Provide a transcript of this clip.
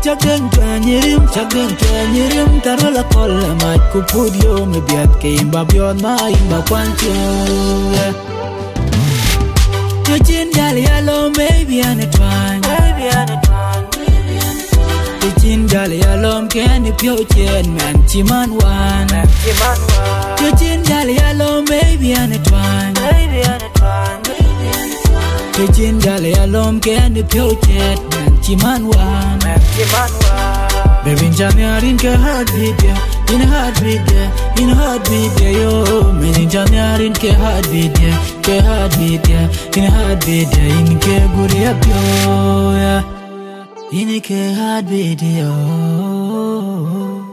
Chagan twanyirim tarola kola mat kupudio me biat ke imba bion ma imba kwancho Tuchin gali alo baby ane twan Tuchin gali alo mkeni pyo chen man chiman wan Tuchin gali alo baby ane twan Tuchin gali alo mkeni pyo chen man chiman wan Baby Jamiarin ke heartbeat ya, in heartbeat ya, in heartbeat ya yo. Baby Jamiarin ke heartbeat ya, in heartbeat ya, in ke guri apyo ya, in ke heartbeat yo.